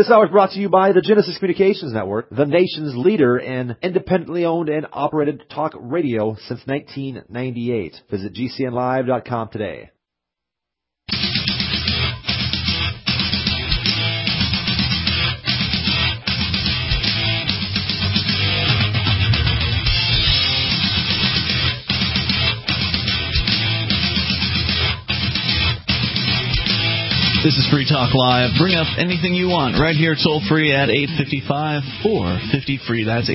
This hour is brought to you by the Genesis Communications Network, the nation's leader in independently owned and operated talk radio since 1998. Visit GCNlive.com today. This is Free Talk Live. Bring up anything you want right here, toll free at 855-450-FREE. That's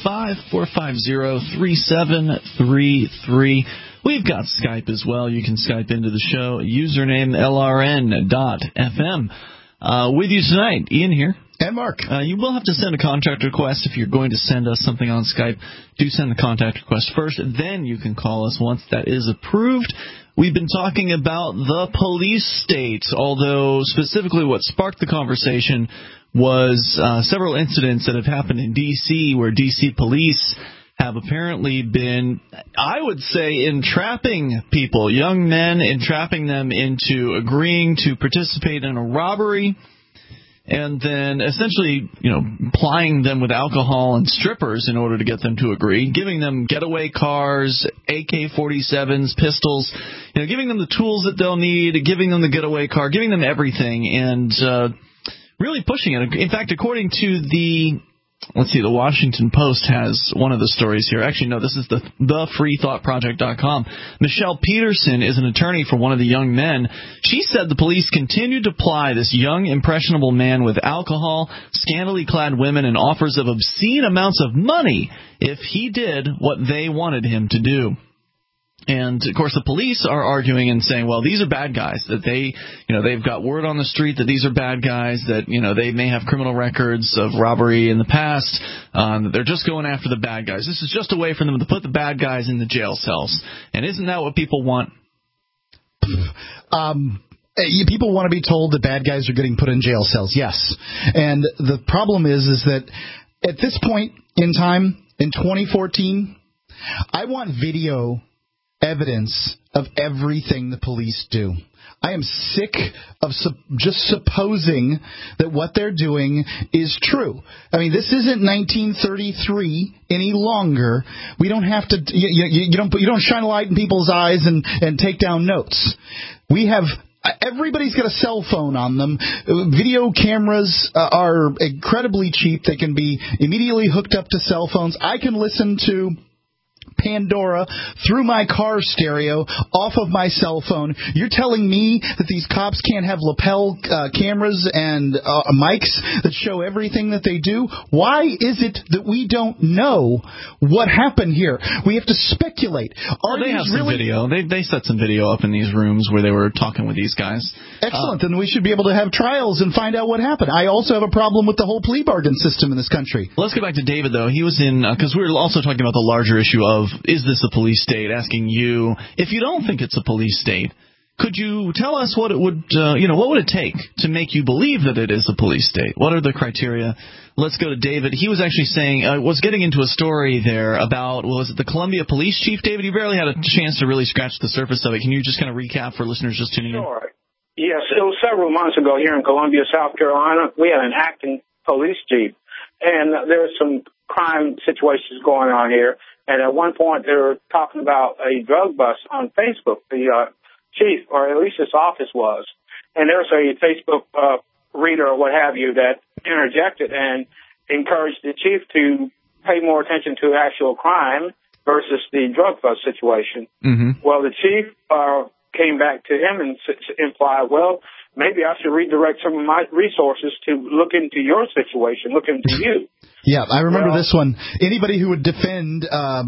855-450-3733. We've got Skype as well. You can Skype into the show. Username LRN.FM. With you tonight, Ian here. And Mark. You will have to send a contact request if you're going to send us something on Skype. Do send the contact request first, then you can call us once that is approved. We've been talking about the police state, although specifically what sparked the conversation was several incidents that have happened in D.C. where D.C. police have apparently been, I would say, entrapping people, young men, entrapping them into agreeing to participate in a robbery, and then essentially, plying them with alcohol and strippers in order to get them to agree, giving them getaway cars, AK-47s, pistols, giving them the tools that they'll need, giving them the getaway car, giving them everything, and really pushing it. In fact, according to the Washington Post has one of the stories here. Actually, no, this is the freethoughtproject.com. Michelle Peterson is an attorney for one of the young men. She said the police continued to ply this young, impressionable man with alcohol, scantily clad women, and offers of obscene amounts of money if he did what they wanted him to do. And, of course, the police are arguing and saying, well, these are bad guys, that they've got word on the street that these are bad guys, that, they may have criminal records of robbery in the past, that they're just going after the bad guys. This is just a way for them to put the bad guys in the jail cells. And isn't that what people want? People want to be told that bad guys are getting put in jail cells, yes. And the problem is that at this point in time, in 2014, I want video evidence of everything the police do. I am sick of just supposing that what they're doing is true. I mean, this isn't 1933 any longer. We don't have to. You don't shine a light in people's eyes and take down notes. We have. Everybody's got a cell phone on them. Video cameras are incredibly cheap. They can be immediately hooked up to cell phones. I can listen to Pandora through my car stereo off of my cell phone. You're telling me that these cops can't have lapel cameras and mics that show everything that they do? Why is it that we don't know what happened here? We have to speculate. They have some video. They set some video up in these rooms where they were talking with these guys. Excellent. Then we should be able to have trials and find out what happened. I also have a problem with the whole plea bargain system in this country. Let's get back to David, though. He was in, because we were also talking about the larger issue of, is this a police state? Asking you, if you don't think it's a police state, could you tell us what it would, what would it take to make you believe that it is a police state? What are the criteria? Let's go to David. He was actually saying, was getting into a story there about, was it the Columbia Police Chief? David, you barely had a chance to really scratch the surface of it. Can you just kind of recap for listeners just tuning in? Sure. Yes, it was several months ago here in Columbia, South Carolina. We had an acting police chief, and there were some crime situations going on here. And at one point, they were talking about a drug bust on Facebook, the chief, or at least his office was. And there was a Facebook reader or what have you that interjected and encouraged the chief to pay more attention to actual crime versus the drug bust situation. Mm-hmm. Well, the chief came back to him and implied, well, maybe I should redirect some of my resources to look into your situation, look into you. Yeah, I remember this one. Anybody who would defend,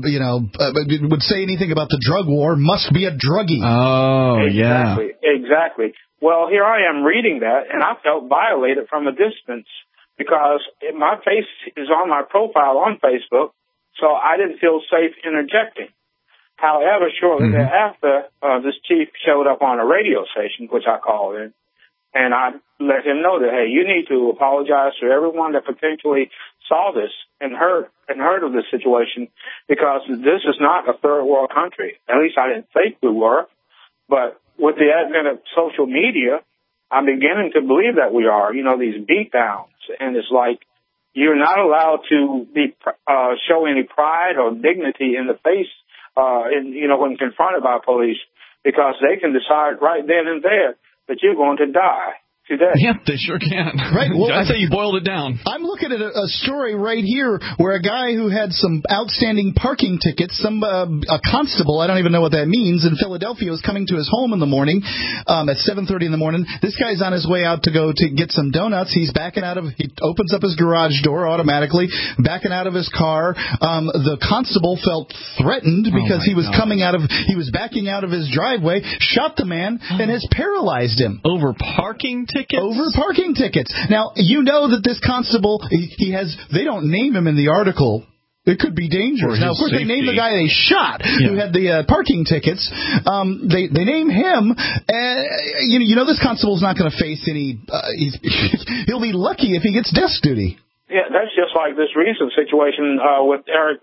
would say anything about the drug war must be a druggie. Oh, exactly, yeah. Exactly. Well, here I am reading that, and I felt violated from a distance because my face is on my profile on Facebook, so I didn't feel safe interjecting. However, shortly thereafter, this chief showed up on a radio station, which I called in, and I let him know that, hey, you need to apologize to everyone that potentially saw this and heard of this situation, because this is not a third world country. At least I didn't think we were. But with the advent of social media, I'm beginning to believe that we are. You know, these beat downs, and it's like you're not allowed to be show any pride or dignity in the face, when confronted by police, because they can decide right then and there that you're going to die today. Yeah, they sure can. Right. Well, I'd say you boiled it down. I'm looking at a story right here where a guy who had some outstanding parking tickets, a constable, I don't even know what that means, in Philadelphia was coming to his home in the morning at 7:30 in the morning. This guy's on his way out to go to get some donuts. He opens up his garage door automatically, backing out of his car. The constable felt threatened because he was backing out of his driveway, shot the man, and has paralyzed him. Over parking tickets? Over parking tickets. Now, you know that this constable, they don't name him in the article. It could be dangerous. Now, of course, they named the guy they shot who had the parking tickets. They name him. This constable's not going to face any... he'll be lucky if he gets desk duty. Yeah, that's just like this recent situation with Eric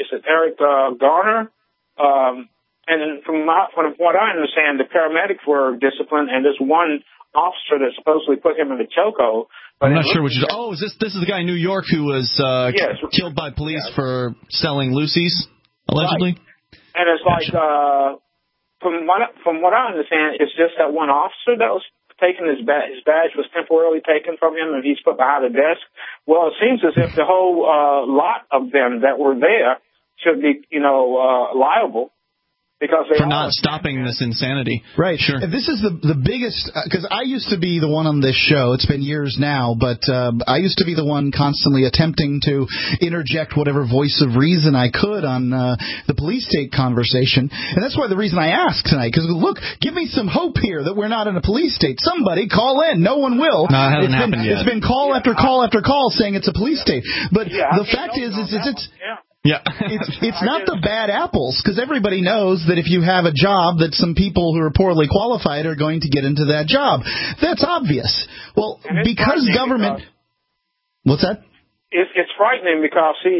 Garner? And from what I understand, the paramedics were disciplined, and this one officer that supposedly put him in the chokehold. I'm not sure which is. Oh, is this is the guy in New York who was killed by police for selling Lucy's, allegedly? Right. And it's like, from what I understand, it's just that one officer that was taken. His badge was temporarily taken from him, and he's put behind a desk. Well, it seems as if the whole lot of them that were there should be, liable. For not stopping this insanity. Right. Sure. And this is the biggest, because I used to be the one on this show. It's been years now, but I used to be the one constantly attempting to interject whatever voice of reason I could on the police state conversation. And that's why the reason I asked tonight, because look, give me some hope here that we're not in a police state. Somebody call in. No one will. No, it hasn't happened yet. It's been call after call after call saying it's a police state. But the fact is it's yeah. it's not the bad apples, because everybody knows that if you have a job that some people who are poorly qualified are going to get into that job. That's obvious. Well, because government... What's that? It's frightening because, see,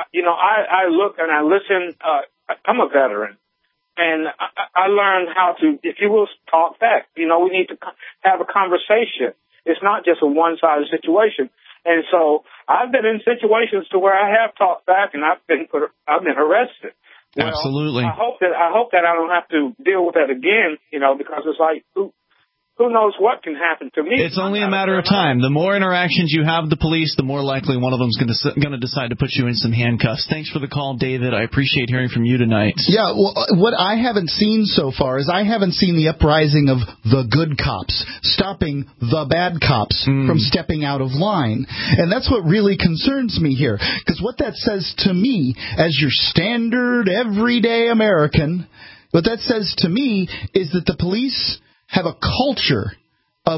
I look and I listen. I'm a veteran. And I learned how to, if you will, talk back. We need to have a conversation. It's not just a one-sided situation. And so I've been in situations to where I have talked back and I've been arrested. Well, absolutely. I hope that I don't have to deal with that again, because it's like, who knows what can happen to me. It's only a matter of time. The more interactions you have with the police, the more likely one of them's going to decide to put you in some handcuffs. Thanks for the call, David. I appreciate hearing from you tonight. Yeah, well, what I haven't seen so far is I haven't seen the uprising of the good cops, stopping the bad cops from stepping out of line. And that's what really concerns me here. Because what that says to me, as your standard, everyday American, what that says to me is that the police have a culture of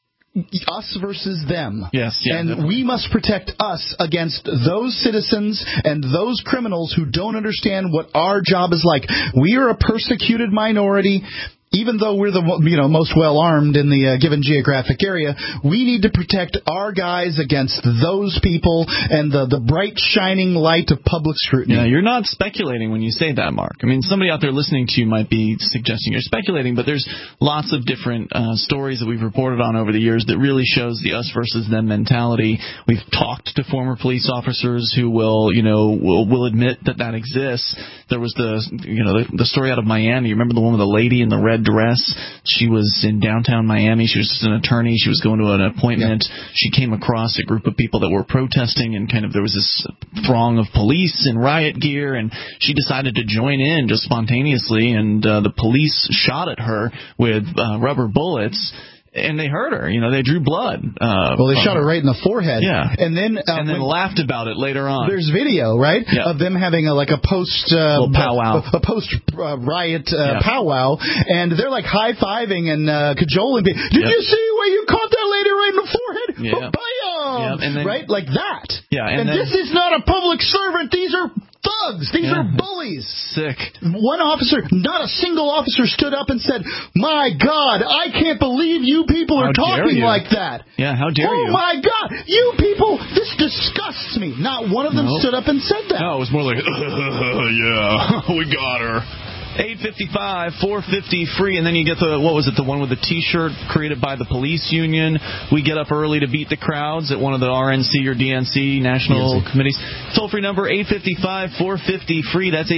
us versus them. Yes, yeah, and definitely. We must protect us against those citizens and those criminals who don't understand what our job is like. We are a persecuted minority. Even though we're the most well-armed in the given geographic area, we need to protect our guys against those people and the bright, shining light of public scrutiny. Yeah, you're not speculating when you say that, Mark. I mean, somebody out there listening to you might be suggesting you're speculating, but there's lots of different stories that we've reported on over the years that really shows the us versus them mentality. We've talked to former police officers who will admit that exists. There was the story out of Miami. You remember the one with the lady in the red dress? She was in downtown Miami. She was just an attorney. She was going to an appointment. Yeah. She came across a group of people that were protesting, and there was this throng of police in riot gear, and she decided to join in just spontaneously, and the police shot at her with rubber bullets. And they hurt her. They drew blood. They shot her right in the forehead. Yeah. And then laughed about it later on. There's video, right, of them having a post powwow, a post riot powwow, and they're high-fiving and cajoling. Did you see where you caught that lady right in the forehead? Yeah. Bam! And then, right, like that. Yeah. And this is not a public servant. These are thugs. These are bullies. Sick. One officer, not a single officer, stood up and said, "My God, I can't believe you people are talking like that." Yeah, how dare you? Oh, my God. You people, this disgusts me. Not one of them stood up and said that. No, it was more like, yeah, we got her. 855-450-FREE, and then you get the one with the T-shirt created by the police union. We get up early to beat the crowds at one of the RNC or DNC national committees. Toll-free number, 855-450-FREE. That's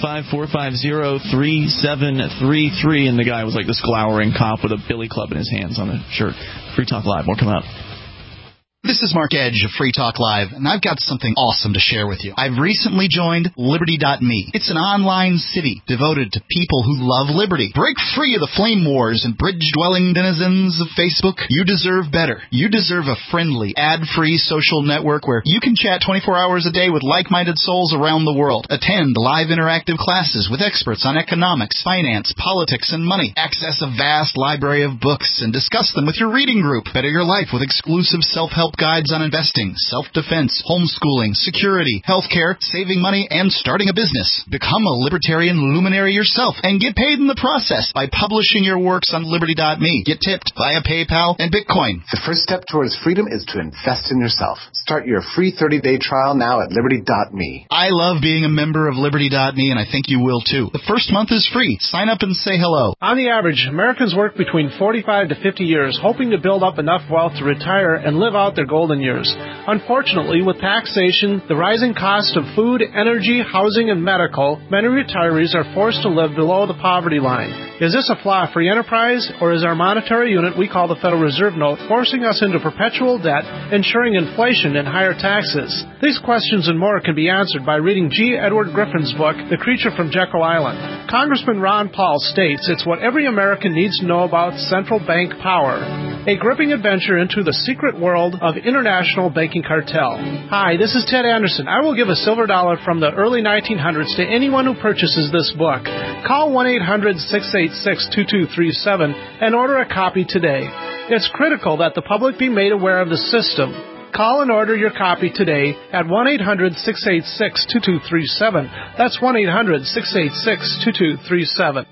855-450-3733. And the guy was like this glowering cop with a billy club in his hands on a shirt. Free Talk Live. More coming up. This is Mark Edge of Free Talk Live, and I've got something awesome to share with you. I've recently joined Liberty.me. It's an online city devoted to people who love liberty. Break free of the flame wars and bridge-dwelling denizens of Facebook. You deserve better. You deserve a friendly, ad-free social network where you can chat 24 hours a day with like-minded souls around the world. Attend live interactive classes with experts on economics, finance, politics, and money. Access a vast library of books and discuss them with your reading group. Better your life with exclusive self-help guides on investing, self-defense, homeschooling, security, healthcare, saving money, and starting a business. Become a libertarian luminary yourself and get paid in the process by publishing your works on Liberty.me. Get tipped via PayPal and Bitcoin. The first step towards freedom is to invest in yourself. Start your free 30-day trial now at Liberty.me. I love being a member of Liberty.me, and I think you will too. The first month is free. Sign up and say hello. On the average, Americans work between 45 to 50 years, hoping to build up enough wealth to retire and live out their golden years. Unfortunately, with taxation, the rising cost of food, energy, housing, and medical, many retirees are forced to live below the poverty line. Is this a flaw free enterprise, or is our monetary unit we call the Federal Reserve Note forcing us into perpetual debt, ensuring inflation and higher taxes? These questions and more can be answered by reading G. Edward Griffin's book, The Creature from Jekyll Island. Congressman Ron Paul states it's what every American needs to know about central bank power. A gripping adventure into the secret world of international banking cartel. Hi, this is Ted Anderson. I will give a silver dollar from the early 1900s to anyone who purchases this book. Call 1-800-686-2237 and order a copy today. It's critical that the public be made aware of the system. Call and order your copy today at 1-800-686-2237. That's 1-800-686-2237.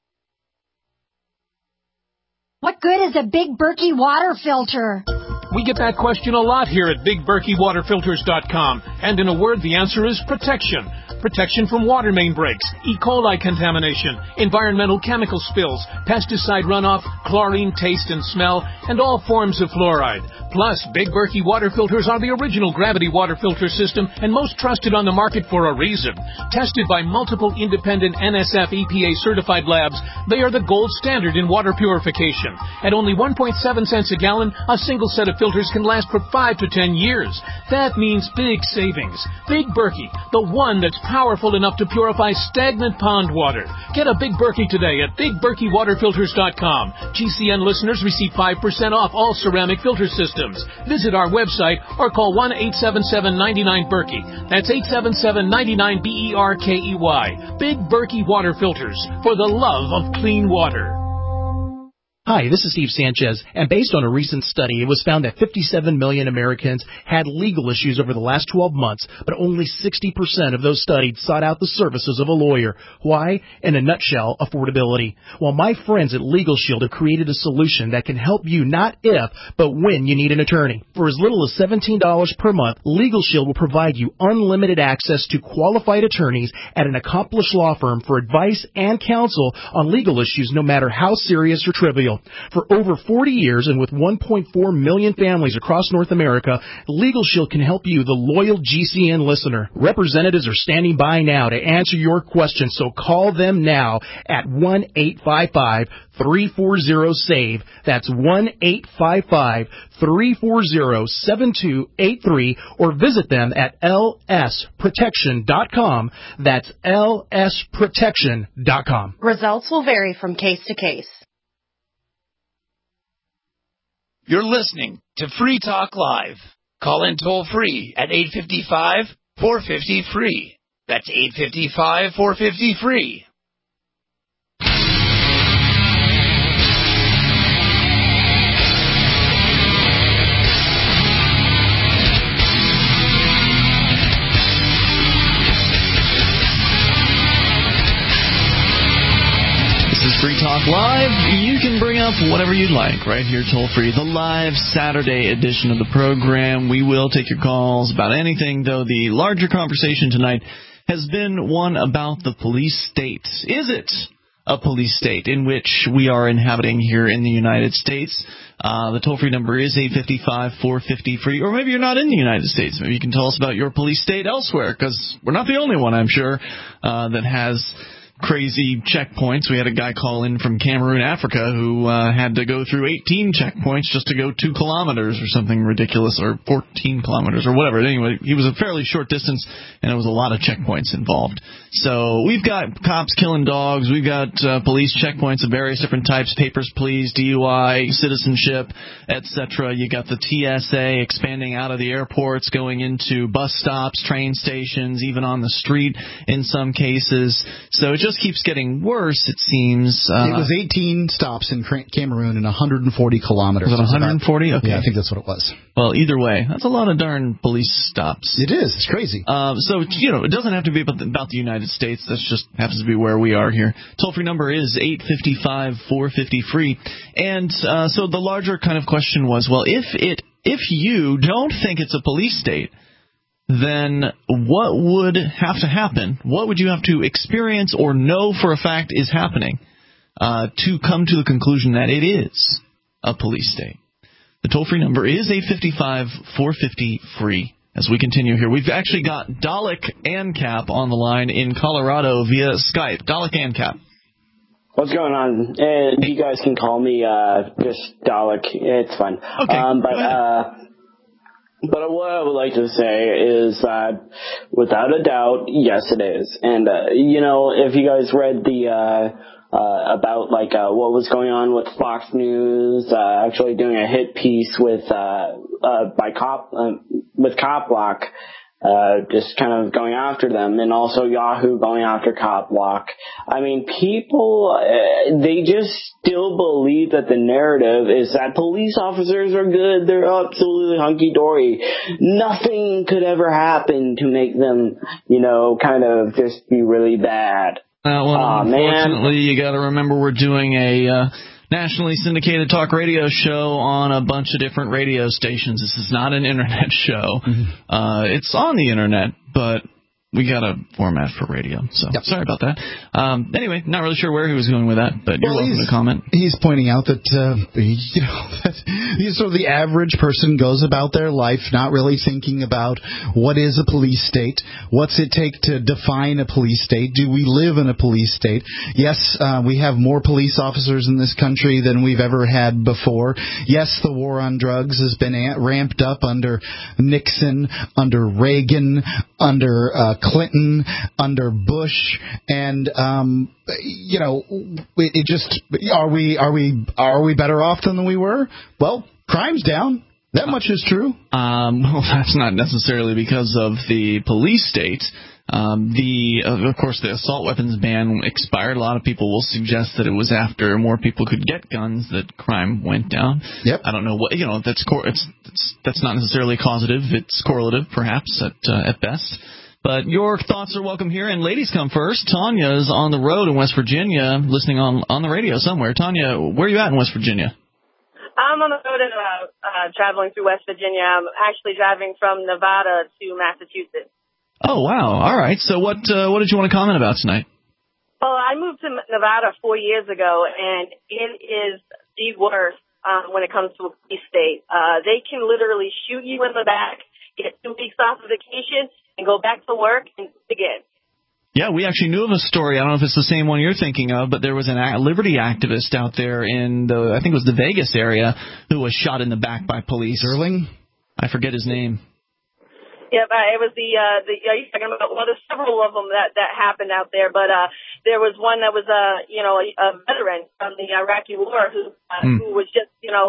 What good is a Big Berkey water filter? We get that question a lot here at BigBerkeyWaterFilters.com. And in a word, the answer is protection. Protection from water main breaks, E. coli contamination, environmental chemical spills, pesticide runoff, chlorine taste and smell, and all forms of fluoride. Plus, Big Berkey water filters are the original gravity water filter system and most trusted on the market for a reason. Tested by multiple independent NSF EPA certified labs, they are the gold standard in water purification. At only 1.7 cents a gallon, a single set of filters can last for 5 to 10 years. That means big savings. Big Berkey, the one that's powerful enough to purify stagnant pond water. Get a Big Berkey today at BigBerkeyWaterFilters.com. GCN listeners receive 5% off all ceramic filter systems. Visit our website or call 1-877-99-BERKEY. That's 877-99-BERKEY. Big Berkey Water Filters, for the love of clean water. Hi, this is Steve Sanchez, and based on a recent study, it was found that 57 million Americans had legal issues over the last 12 months, but only 60% of those studied sought out the services of a lawyer. Why? In a nutshell, affordability. Well, my friends at Legal Shield have created a solution that can help you not if, but when you need an attorney. For as little as $17 per month, Legal Shield will provide you unlimited access to qualified attorneys at an accomplished law firm for advice and counsel on legal issues, no matter how serious or trivial. For over 40 years and with 1.4 million families across North America, Legal Shield can help you, the loyal GCN listener. Representatives are standing by now to answer your questions, so call them now at 1-855-340-SAVE. That's 1-855-340-7283, or visit them at lsprotection.com. That's lsprotection.com. Results will vary from case to case. You're listening to Free Talk Live. Call in toll-free at 855-450-FREE. That's 855-450-FREE. Free Talk Live. You can bring up whatever you'd like right here toll-free. The live Saturday edition of the program. We will take your calls about anything, though the larger conversation tonight has been one about the police state. Is it a police state in which we are inhabiting here in the United States? The toll-free number is 855-450-FREE, or maybe you're not in the United States. Maybe you can tell us about your police state elsewhere, because we're not the only one, I'm sure, that has crazy checkpoints. We had a guy call in from Cameroon, Africa, who had to go through 18 checkpoints just to go 2 kilometers or something ridiculous, or 14 kilometers or whatever. Anyway, he was a fairly short distance, and there was a lot of checkpoints involved. So we've got cops killing dogs. We've got police checkpoints of various different types, papers, please, DUI, citizenship, etc. You got the TSA expanding out of the airports, going into bus stops, train stations, even on the street in some cases. So it just keeps getting worse, it seems. It was 18 stops in Cameroon and 140 kilometers. Was it 140? Okay. Yeah, I think that's what it was. Well, either way, that's a lot of darn police stops. It is. It's crazy. So, it doesn't have to be about the United States. That just happens to be where we are here. Toll-free number is 855-450-FREE. And so the larger kind of question was, well, if you don't think it's a police state, then what would have to happen? What would you have to experience or know for a fact is happening to come to the conclusion that it is a police state? The toll-free number is 855-450-FREE. As we continue here, we've actually got Dalek Ancap on the line in Colorado via Skype. Dalek Ancap. What's going on? And you guys can call me just Dalek. It's fine. Okay. But what I would like to say is that, without a doubt, yes, it is. And, if you guys read the about what was going on with Fox News actually doing a hit piece with CopBlock, just kind of going after them, and also Yahoo going after CopBlock. I mean, people, they just still believe that the narrative is that police officers are good, they're absolutely hunky-dory. Nothing could ever happen to make them, kind of just be really bad. Unfortunately, you got to remember we're doing a nationally syndicated talk radio show on a bunch of different radio stations. This is not an internet show. Mm-hmm. It's on the internet, but we got a format for radio, so Sorry about that. Anyway, not really sure where he was going with that, but you're welcome to comment. He's pointing out that, that so the average person goes about their life not really thinking about what is a police state, what's it take to define a police state, do we live in a police state? Yes, we have more police officers in this country than we've ever had before. Yes, the war on drugs has been ramped up under Nixon, under Reagan, under Clinton, under Bush, and it just are we better off than we were? Well, crime's down. That much is true. Well, that's not necessarily because of the police state. Of course, the assault weapons ban expired. A lot of people will suggest that it was after more people could get guns that crime went down. Yep. I don't know what that's not necessarily causative. It's correlative, perhaps at best. But your thoughts are welcome here, and ladies come first. Tanya is on the road in West Virginia, listening on the radio somewhere. Tanya, where are you at in West Virginia? I'm on the road and traveling through West Virginia. I'm actually driving from Nevada to Massachusetts. Oh, wow. All right. So what did you want to comment about tonight? Well, I moved to Nevada 4 years ago, and it is the worst when it comes to a police state. They can literally shoot you in the back, get 2 weeks off of vacation, and go back to work and again. Yeah, we actually knew of a story. I don't know if it's the same one you're thinking of, but there was a liberty activist out there in I think it was the Vegas area, who was shot in the back by police. Sterling? I forget his name. Yeah, it was you're talking about, well, there's several of them that happened out there, but there was one that was a veteran from the Iraqi war who was just,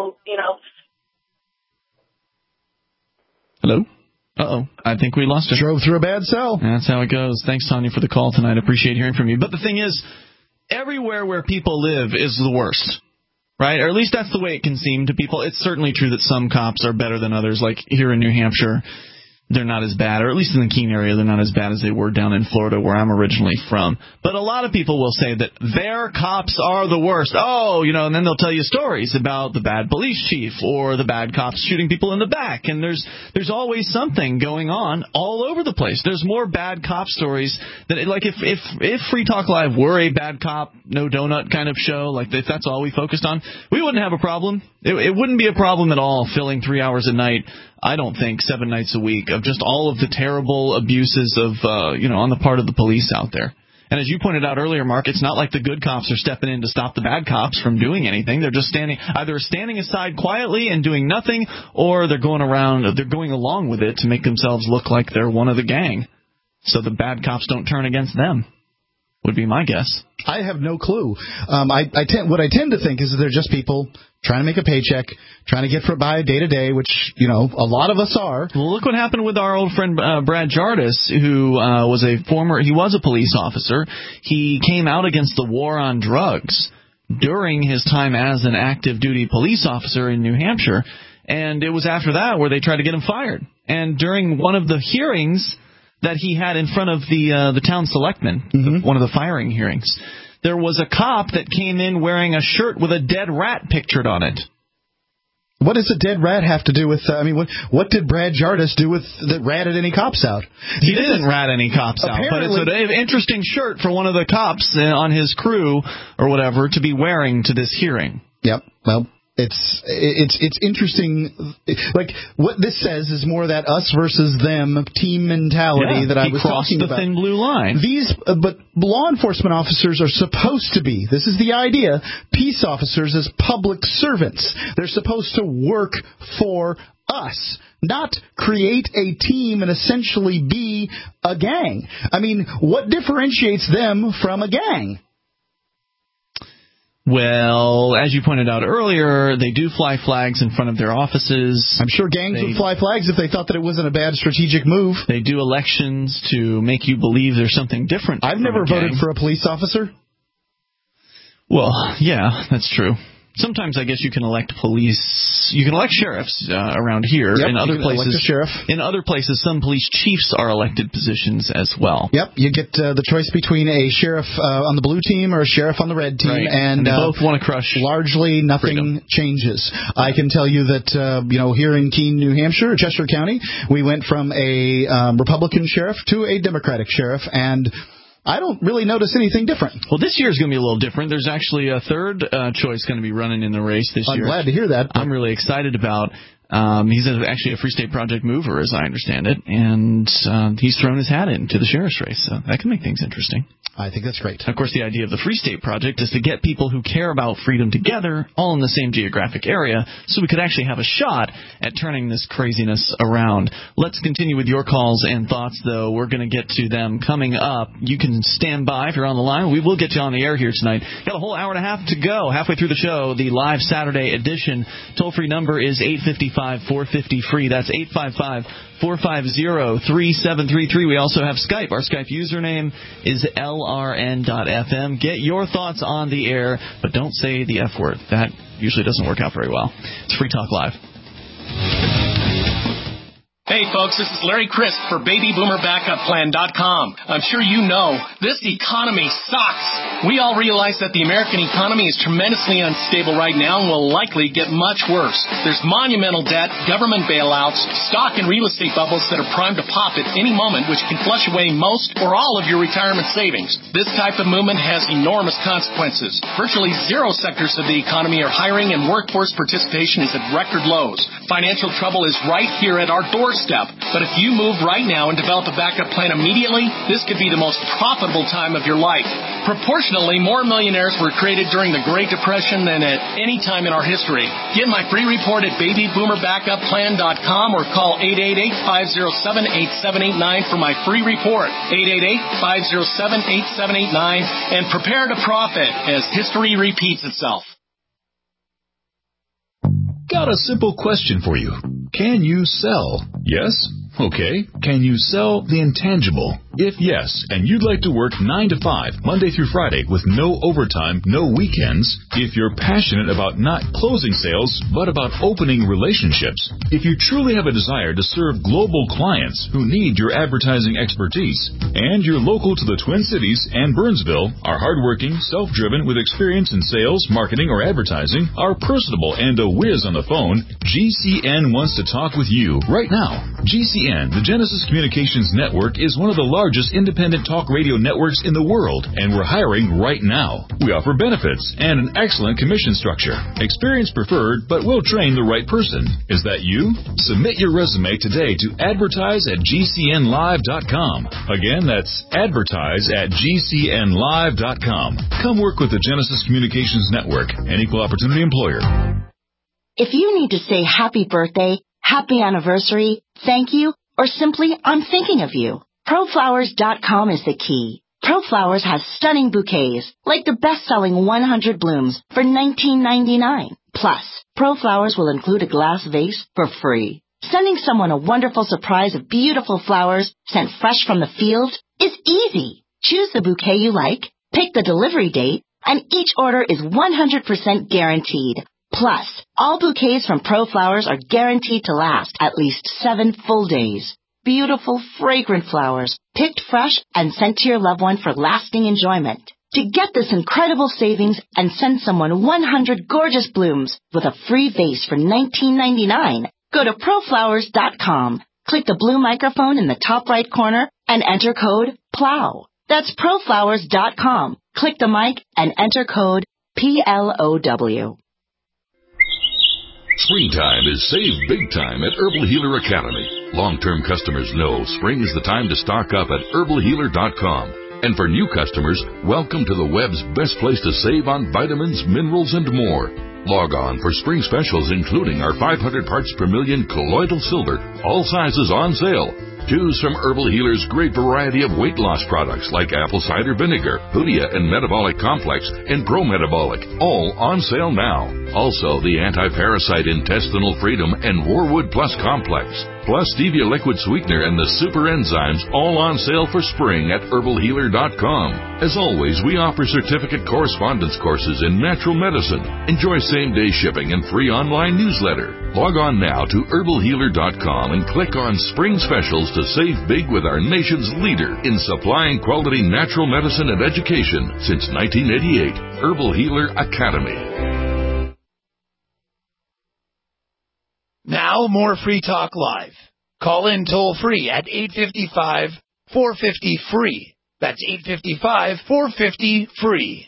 Hello? Uh-oh. I think we lost her. Drove through a bad cell. That's how it goes. Thanks, Tanya, for the call tonight. Appreciate hearing from you. But the thing is, everywhere where people live is the worst, right? Or at least that's the way it can seem to people. It's certainly true that some cops are better than others, like here in New Hampshire. they're not as bad, or at least in the Keene area, they're not as bad as they were down in Florida, where I'm originally from. But a lot of people will say that their cops are the worst. Oh, and then they'll tell you stories about the bad police chief or the bad cops shooting people in the back. And there's always something going on all over the place. There's more bad cop stories that, like, if Free Talk Live were a bad cop, no donut kind of show, like if that's all we focused on, we wouldn't have a problem. It wouldn't be a problem at all filling 3 hours a night, I don't think, 7 nights a week, of just all of the terrible abuses of, on the part of the police out there. And as you pointed out earlier, Mark, it's not like the good cops are stepping in to stop the bad cops from doing anything. They're just either standing aside quietly and doing nothing, or they're going along with it to make themselves look like they're one of the gang, so the bad cops don't turn against them, would be my guess. I have no clue. What I tend to think is that they're just people trying to make a paycheck, trying to get by day to day, which, a lot of us are. Well, look what happened with our old friend Brad Jardis, who was a police officer. He came out against the war on drugs during his time as an active duty police officer in New Hampshire, and it was after that where they tried to get him fired. And during one of the hearings that he had in front of the town selectmen, one of the firing hearings, there was a cop that came in wearing a shirt with a dead rat pictured on it. What does a dead rat have to do with... what did Brad Jardis do with that ratted any cops out? He didn't rat any cops out, but it's an interesting shirt for one of the cops on his crew or whatever to be wearing to this hearing. Yep, well... It's interesting. Like, what this says is more that us versus them team mentality that I was talking about. He crossed the thin blue line. But law enforcement officers are supposed to be, this is the idea, peace officers as public servants. They're supposed to work for us, not create a team and essentially be a gang. What differentiates them from a gang? Well, as you pointed out earlier, they do fly flags in front of their offices. I'm sure gangs would fly flags if they thought that it wasn't a bad strategic move. They do elections to make you believe there's something different. I've never voted for a police officer. Well, yeah, that's true. Sometimes I guess you can elect sheriffs around here. Yep, in other places, elect a sheriff. In other places, some police chiefs are elected positions as well. Yep, you get the choice between a sheriff on the blue team or a sheriff on the red team, right. and they both want to crush. Largely, nothing changes. I can tell you that here in Keene, New Hampshire, Chester County, we went from a Republican sheriff to a Democratic sheriff, and I don't really notice anything different. Well, this year is going to be a little different. There's actually a third choice going to be running in the race this year. I'm glad to hear that. I'm really excited about. He's actually a Free State Project mover, as I understand it, and he's thrown his hat into the sheriff's race, so that can make things interesting. I think that's great. Of course, the idea of the Free State Project is to get people who care about freedom together, all in the same geographic area, so we could actually have a shot at turning this craziness around. Let's continue with your calls and thoughts, though. We're going to get to them coming up. You can stand by if you're on the line. We will get you on the air here tonight. Got a whole hour and a half to go. Halfway through the show, the live Saturday edition. Toll-free number is 855-450-FREE. That's 855-450-3733. We also have Skype. Our Skype username is LRN.FM. Get your thoughts on the air, but don't say the F word. That usually doesn't work out very well. It's Free Talk Live. Hey folks, this is Larry Crisp for BabyBoomerBackupPlan.com. I'm sure you know, this economy sucks. We all realize that the American economy is tremendously unstable right now and will likely get much worse. There's monumental debt, government bailouts, stock and real estate bubbles that are primed to pop at any moment, which can flush away most or all of your retirement savings. This type of movement has enormous consequences. Virtually zero sectors of the economy are hiring and workforce participation is at record lows. Financial trouble is right here at our doorstep. But if you move right now and develop a backup plan immediately, this could be the most profitable time of your life. Proportionally, more millionaires were created during the Great Depression than at any time in our history. Get my free report at BabyBoomerBackupPlan.com or call 888-507-8789 for my free report. 888-507-8789 and prepare to profit as history repeats itself. Got a simple question for you. Can you sell? Yes? Okay. Can you sell the intangible? If yes, and you'd like to work 9 to 5, Monday through Friday, with no overtime, no weekends, if you're passionate about not closing sales, but about opening relationships, if you truly have a desire to serve global clients who need your advertising expertise, and you're local to the Twin Cities and Burnsville, are hardworking, self-driven, with experience in sales, marketing, or advertising, are personable and a whiz on the phone, GCN wants to talk with you right now. GCN, the Genesis Communications Network, is one of the largest independent talk radio networks in the world, and we're hiring right now. We offer benefits and an excellent commission structure. Experience preferred, but we'll train the right person. Is that you? Submit your resume today to advertise@gcnlive.com. Again, that's advertise@gcnlive.com. Come work with the Genesis Communications Network, an equal opportunity employer. If you need to say happy birthday, happy anniversary, thank you, or simply I'm thinking of you, ProFlowers.com is the key. ProFlowers has stunning bouquets, like the best-selling 100 blooms for $19.99. Plus, ProFlowers will include a glass vase for free. Sending someone a wonderful surprise of beautiful flowers sent fresh from the field is easy. Choose the bouquet you like, pick the delivery date, and each order is 100% guaranteed. Plus, all bouquets from ProFlowers are guaranteed to last at least 7 full days. Beautiful, fragrant flowers, picked fresh and sent to your loved one for lasting enjoyment. To get this incredible savings and send someone 100 gorgeous blooms with a free vase for $19.99, go to ProFlowers.com. Click the blue microphone in the top right corner and enter code PLOW. That's ProFlowers.com. Click the mic and enter code PLOW. Springtime is save big time at Herbal Healer Academy. Long-term customers know spring is the time to stock up at herbalhealer.com. And for new customers, welcome to the web's best place to save on vitamins, minerals, and more. Log on for spring specials, including our 500 parts per million colloidal silver, all sizes on sale. Choose from Herbal Healer's great variety of weight loss products like apple cider vinegar, Hoodia and Metabolic Complex, and Pro Metabolic, all on sale now. Also, the Anti-Parasite Intestinal Freedom and Warwood Plus Complex, plus Stevia Liquid Sweetener and the Super Enzymes, all on sale for spring at herbalhealer.com. As always, we offer certificate correspondence courses in natural medicine. Enjoy same-day shipping and free online newsletter. Log on now to herbalhealer.com and click on Spring Specials to save big with our nation's leader in supplying quality natural medicine and education since 1988, Herbal Healer Academy. Now, more Free Talk Live. Call in toll-free at 855-450-FREE. That's 855-450-FREE.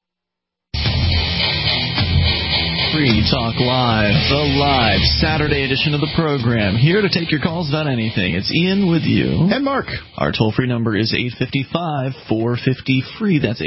Free Talk Live, the live Saturday edition of the program. Here to take your calls about anything. It's Ian with you. And Mark. Our toll-free number is 855-450-FREE. That's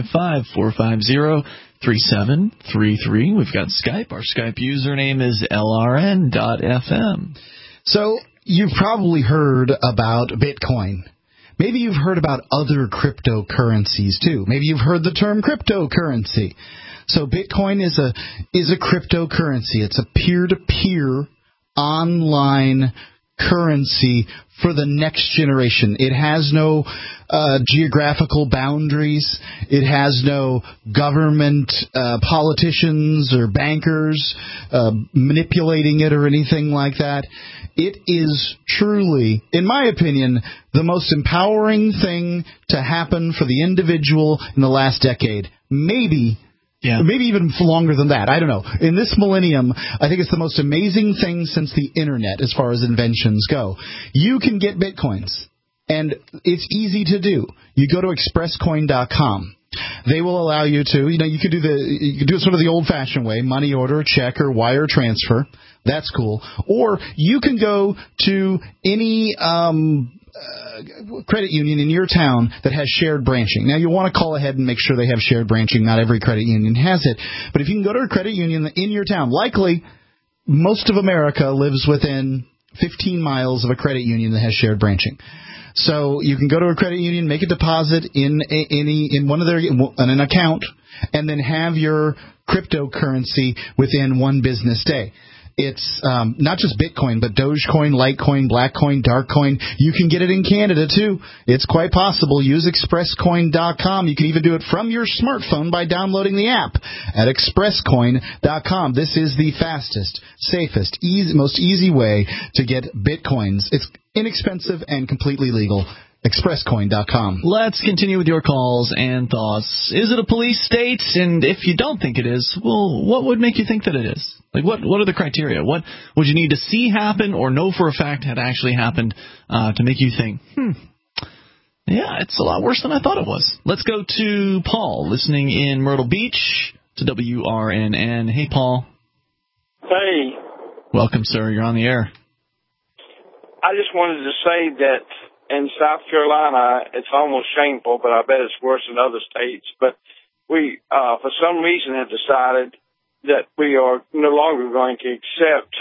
855-450-3733. We've got Skype. Our Skype username is LRN.FM. So, you've probably heard about Bitcoin. Maybe you've heard about other cryptocurrencies, too. Maybe you've heard the term cryptocurrency. So Bitcoin is a cryptocurrency. It's a peer-to-peer online currency for the next generation. It has no geographical boundaries. It has no government politicians or bankers manipulating it or anything like that. It is truly, in my opinion, the most empowering thing to happen for the individual in the last decade. Maybe even longer than that. I don't know. In this millennium, I think it's the most amazing thing since the Internet as far as inventions go. You can get Bitcoins, and it's easy to do. You go to expresscoin.com. They will allow you to, you can do it sort of the old-fashioned way, money order, check, or wire transfer. That's cool. Or you can go to any credit union in your town that has shared branching. Now, you want to call ahead and make sure they have shared branching. Not every credit union has it. But if you can go to a credit union in your town, likely most of America lives within 15 miles of a credit union that has shared branching. So you can go to a credit union, make a deposit in one of an account, and then have your cryptocurrency within one business day. It's not just Bitcoin, but Dogecoin, Litecoin, Blackcoin, Darkcoin. You can get it in Canada, too. It's quite possible. Use expresscoin.com. You can even do it from your smartphone by downloading the app at expresscoin.com. This is the fastest, safest, most easy way to get Bitcoins. It's inexpensive and completely legal. expresscoin.com. Let's continue with your calls and thoughts. Is it a police state? And if you don't think it is, well, what would make you think that it is? Like, what are the criteria? What would you need to see happen or know for a fact had actually happened to make you think, yeah, it's a lot worse than I thought it was? Let's go to Paul, listening in Myrtle Beach to WRNN. Hey, Paul. Hey. Welcome, sir. You're on the air. I just wanted to say that in South Carolina, it's almost shameful, but I bet it's worse in other states. But we, for some reason, have decided that we are no longer going to accept,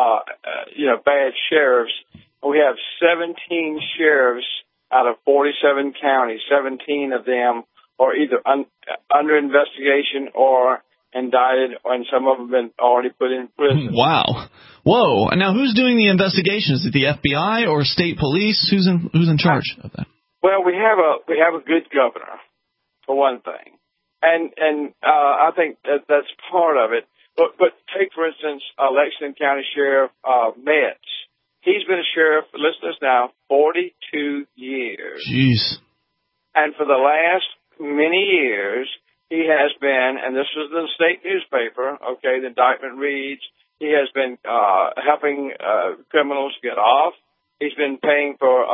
bad sheriffs. We have 17 sheriffs out of 47 counties. 17 of them are either under investigation or indicted, and some of them have been already put in prison. Wow. Whoa. And now who's doing the investigation? Is it the FBI or state police? Who's in charge of that? Well, we have a good governor, for one thing. And I think that's part of it. But take, for instance, Lexington County Sheriff Metz. He's been a sheriff, listen to this now, 42 years. Jeez. And for the last many years, he has been, and this was in the state newspaper, okay, the indictment reads, he has been helping criminals get off. He's been paying for,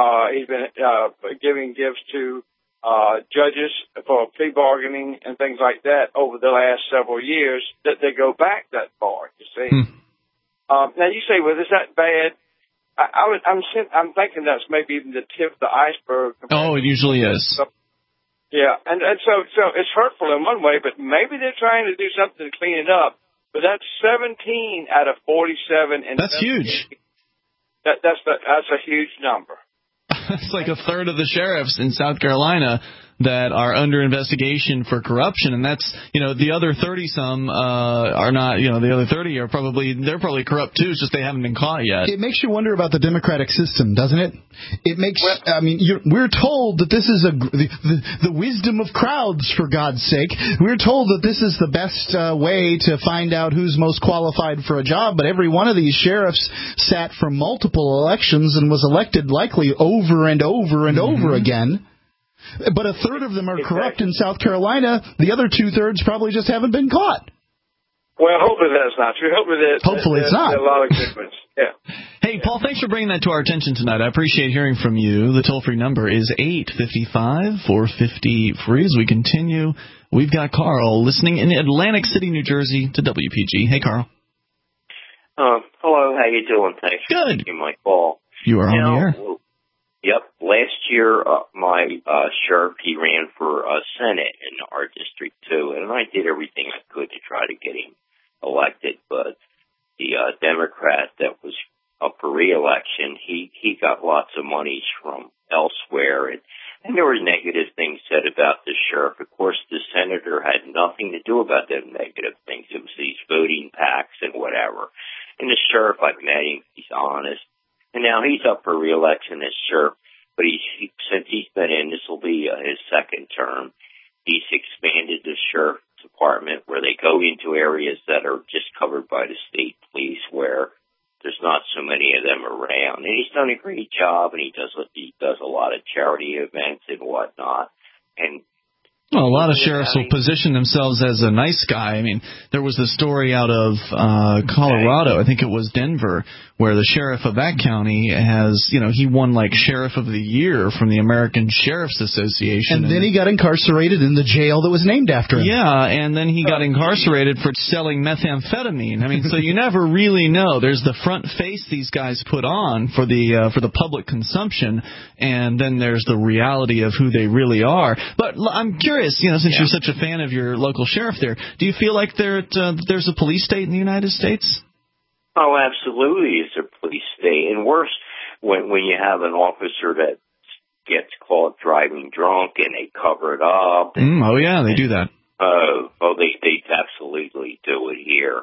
giving gifts to judges for plea bargaining and things like that over the last several years that they go back that far, you see. Now you say, well, is that bad? I'm thinking that's maybe even the tip of the iceberg. Oh, it usually is. Yeah, and so it's hurtful in one way, but maybe they're trying to do something to clean it up. But that's 17 out of 47. And that's huge. That's a huge number. It's like a third of the sheriffs in South Carolina that are under investigation for corruption, and that's, the other 30-some are not, the other 30 are probably corrupt too, it's just they haven't been caught yet. It makes you wonder about the democratic system, doesn't it? It makes, we're told that this is the wisdom of crowds, for God's sake. We're told that this is the best way to find out who's most qualified for a job, but every one of these sheriffs sat for multiple elections and was elected likely over and over and over again. But a third of them are corrupt in South Carolina. The other 2/3 probably just haven't been caught. Well, hopefully that's not true. Hopefully it's not. A lot of difference. Yeah. Hey, Paul, thanks for bringing that to our attention tonight. I appreciate hearing from you. The toll-free number is 855-450-FREE. As we continue, we've got Carl listening in Atlantic City, New Jersey to WPG. Hey, Carl. Hello. How you doing? Thanks for taking my call. You are on the air. Yep. Last year, my sheriff, he ran for Senate in our district, too, and I did everything I could to try to get him elected. But the Democrat that was up for re-election, he got lots of monies from elsewhere, and there were negative things said about the sheriff. Of course, the senator had nothing to do about them negative things. It was these voting pacts and whatever. And the sheriff, I've met him, he's honest. And now he's up for re-election as sheriff, but since he's been in, this will be his second term. He's expanded the sheriff department where they go into areas that are just covered by the state police where there's not so many of them around. And he's done a great job, and he does a lot of charity events and whatnot. And well, a lot of sheriffs will position themselves as a nice guy. I mean, there was the story out of Colorado, I think it was Denver, where the sheriff of that county has, he won like Sheriff of the Year from the American Sheriff's Association. And then he got incarcerated in the jail that was named after him. Yeah, and then he got incarcerated for selling methamphetamine. I mean, so you never really know. There's the front face these guys put on for the public consumption, and then there's the reality of who they really are. But I'm curious, since you're such a fan of your local sheriff there, do you feel like there's a police state in the United States? Oh, absolutely, it's a police state. And worse, when you have an officer that gets caught driving drunk and they cover it up. Oh, yeah, they do that. They absolutely do it here.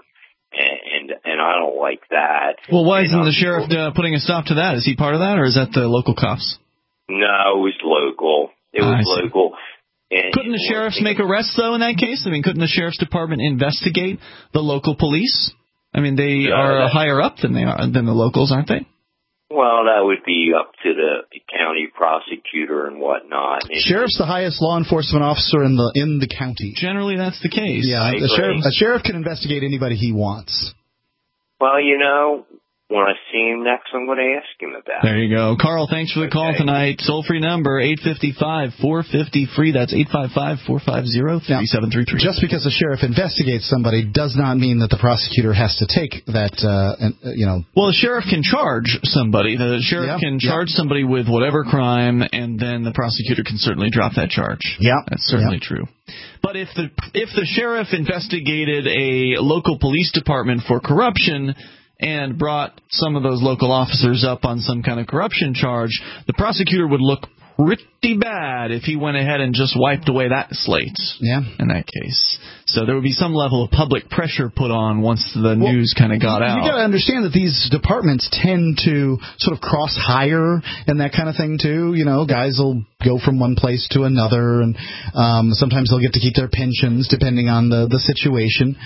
and I don't like that. Well, why isn't the sheriff putting a stop to that? Is he part of that, or is that the local cops? No, it was local. It was local. Couldn't the sheriffs make arrests, though, in that case? I mean, couldn't the sheriff's department investigate the local police? I mean, they are higher up than the locals, aren't they? Well, that would be up to the county prosecutor and whatnot. Sheriff's the highest law enforcement officer in the county. Generally, that's the case. Yeah, a sheriff can investigate anybody he wants. Well, when I see him next, I'm going to ask him about it. There you go. Carl, thanks for the call tonight. Toll-free number, 855-450-FREE. That's 855-450-3733. Just because the sheriff investigates somebody does not mean that the prosecutor has to take that, Well, the sheriff can charge somebody. The sheriff can charge somebody with whatever crime, and then the prosecutor can certainly drop that charge. Yeah. That's certainly true. But if the sheriff investigated a local police department for corruption and brought some of those local officers up on some kind of corruption charge, the prosecutor would look pretty bad if he went ahead and just wiped away that slate. Yeah. In that case. So there would be some level of public pressure put on once the news kind of got out. You got to understand that these departments tend to sort of cross hire and that kind of thing too. Guys will go from one place to another, and sometimes they'll get to keep their pensions depending on the situation.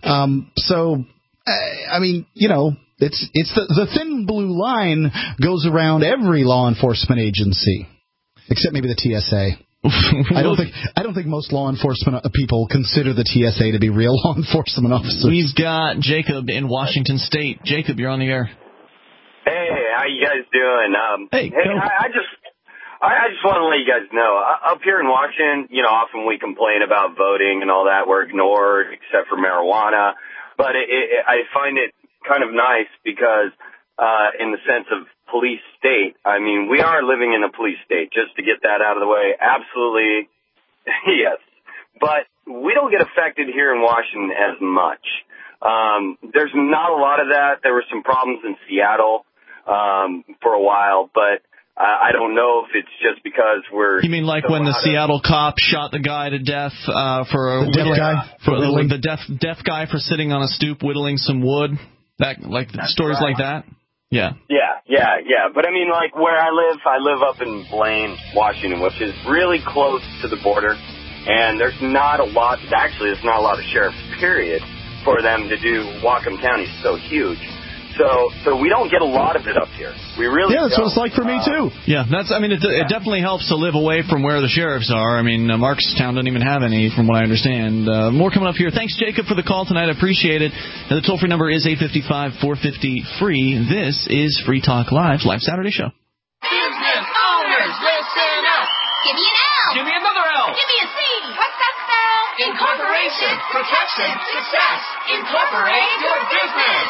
It's the thin blue line goes around every law enforcement agency, except maybe the TSA. I don't think most law enforcement people consider the TSA to be real law enforcement officers. We've got Jacob in Washington State. Jacob, you're on the air. Hey, how you guys doing? Hey, I just want to let you guys know, up here in Washington, often we complain about voting and all that. We're ignored, except for marijuana. But I find it kind of nice because, in the sense of police state, I mean, we are living in a police state, just to get that out of the way. Absolutely, yes. But we don't get affected here in Washington as much. There's not a lot of that. There were some problems in Seattle for a while, but I don't know if it's just because we're... You mean like when the Seattle cop shot the guy to death for the deaf guy for sitting on a stoop whittling some wood? Stories like that? Yeah. Yeah. But I mean, like where I live up in Blaine, Washington, which is really close to the border, and there's not a lot of sheriffs, period, for them to do. Whatcom County is so huge. So we don't get a lot of it up here. We really don't. That's what it's like for me, too. Yeah, it definitely helps to live away from where the sheriffs are. I mean, Markstown doesn't even have any, from what I understand. More coming up here. Thanks, Jacob, for the call tonight. I appreciate it. And the toll-free number is 855-450-FREE. This is Free Talk Live's Live Saturday Show. Business owners, listen up. Give me an L. Give me another L. Give me a C. What's that spell? Incorporation. Protection. Success. Incorporate your business.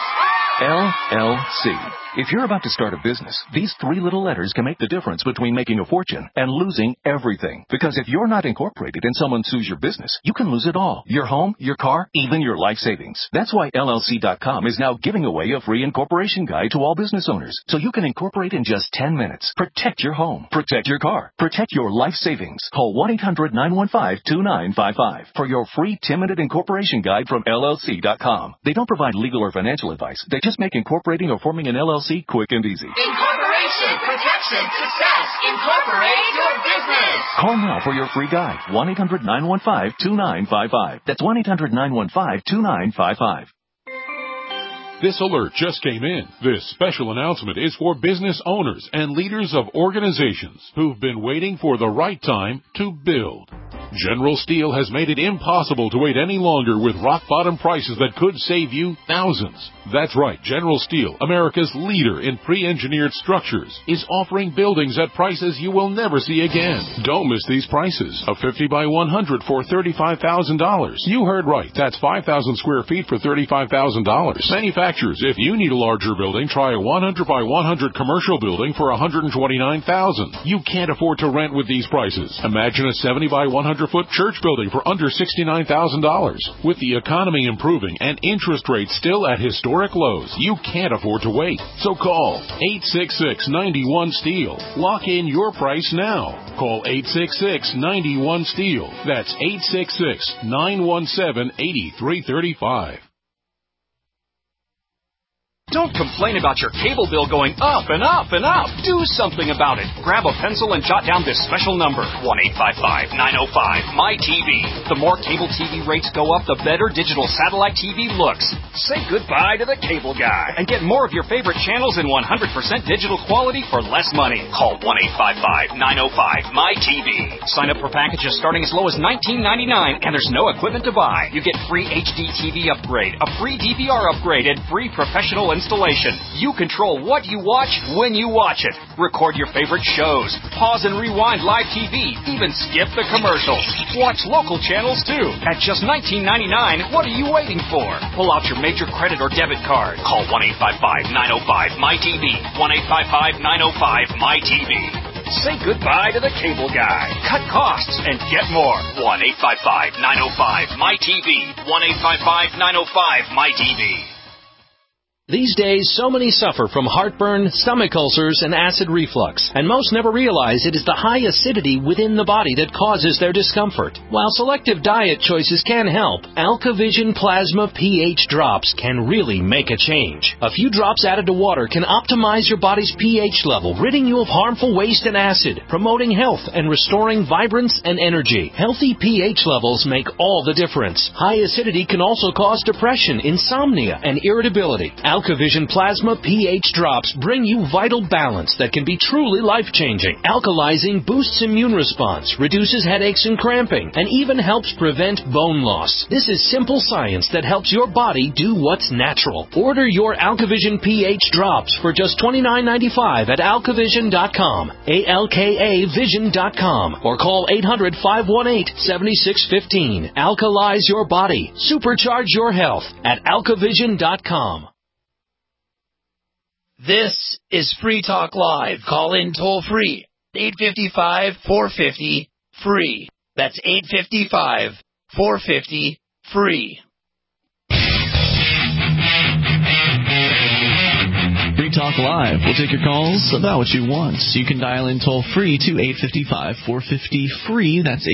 LLC. If you're about to start a business, these three little letters can make the difference between making a fortune and losing everything. Because if you're not incorporated and someone sues your business, you can lose it all. Your home, your car, even your life savings. That's why LLC.com is now giving away a free incorporation guide to all business owners. So you can incorporate in just 10 minutes. Protect your home. Protect your car. Protect your life savings. Call 1-800-915-2955 for your free 10-minute incorporation guide from LLC.com. They don't provide legal or financial advice. They just make incorporating or forming an LLC quick and easy. Incorporation, protection, success. Incorporate your business. Call now for your free guide. 1-800-915-2955. That's 1-800-915-2955. This alert just came in. This special announcement is for business owners and leaders of organizations who've been waiting for the right time to build. General Steel has made it impossible to wait any longer with rock-bottom prices that could save you thousands. That's right, General Steel, America's leader in pre-engineered structures, is offering buildings at prices you will never see again. Don't miss these prices. A 50 by 100 for $35,000. You heard right. That's 5,000 square feet for $35,000. Manufacturers, if you need a larger building, try a 100 by 100 commercial building for $129,000. You can't afford to rent with these prices. Imagine a 70 by 100-foot church building for under $69,000. With the economy improving and interest rates still at historic lows, you can't afford to wait. So call 866-91-STEEL. Lock in your price now. Call 866-91-STEEL. That's 866-917-8335. Don't complain about your cable bill going up and up and up. Do something about it. Grab a pencil and jot down this special number, 1-855-905-MY-TV. The more cable TV rates go up, the better digital satellite TV looks. Say goodbye to the cable guy and get more of your favorite channels in 100% digital quality for less money. Call 1-855-905-MY-TV. Sign up for packages starting as low as $19.99, and there's no equipment to buy. You get free HD TV upgrade, a free DVR upgrade, and free professional installation. You control what you watch when you watch it. Record your favorite shows. Pause and rewind live TV. Even skip the commercials. Watch local channels too. At just $19.99, what are you waiting for? Pull out your major credit or debit card. Call 1-855-905-MY-TV. 1-855-905-MY-TV. Say goodbye to the cable guy. Cut costs and get more. 1-855-905-MY-TV. 1-855-905-MY-TV. These days, so many suffer from heartburn, stomach ulcers, and acid reflux, and most never realize it is the high acidity within the body that causes their discomfort. While selective diet choices can help, AlkaVision Plasma pH drops can really make a change. A few drops added to water can optimize your body's pH level, ridding you of harmful waste and acid, promoting health and restoring vibrance and energy. Healthy pH levels make all the difference. High acidity can also cause depression, insomnia, and irritability. AlkaVision Plasma pH drops bring you vital balance that can be truly life-changing. Alkalizing boosts immune response, reduces headaches and cramping, and even helps prevent bone loss. This is simple science that helps your body do what's natural. Order your AlkaVision pH drops for just $29.95 at alkavision.com, ALKAvision.com, or call 800-518-7615. Alkalize your body. Supercharge your health at alkavision.com. This is Free Talk Live. Call in toll free. 855-450-FREE. That's 855-450-FREE. Free Talk Live. We'll take your calls about what you want. You can dial in toll free to 855-450-FREE. That's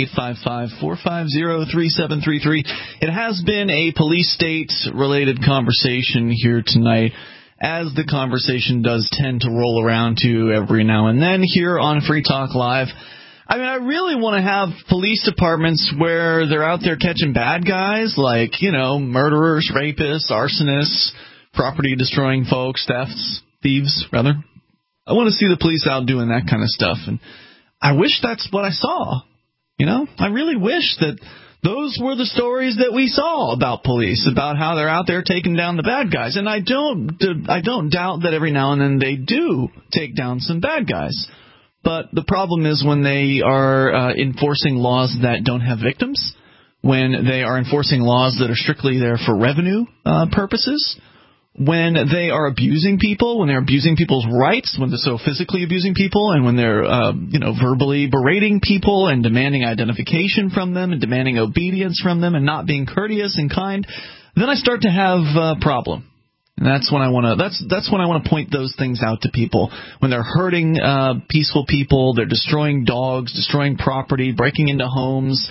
855-450-3733. It has been a police state related conversation here tonight, as the conversation does tend to roll around to every now and then here on Free Talk Live. I mean, I really want to have police departments where they're out there catching bad guys like, murderers, rapists, arsonists, property-destroying folks, thieves, rather. I want to see the police out doing that kind of stuff, and I wish that's what I saw. I really wish that those were the stories that we saw about police, about how they're out there taking down the bad guys. And I don't doubt that every now and then they do take down some bad guys. But the problem is when they are enforcing laws that don't have victims, when they are enforcing laws that are strictly there for revenue purposes, when they are abusing people, when they're abusing people's rights, when they're so physically abusing people, and when they're verbally berating people and demanding identification from them and demanding obedience from them and not being courteous and kind, then I start to have a problem. And that's when I want to point those things out to people. When they're hurting peaceful people, they're destroying dogs, destroying property, breaking into homes,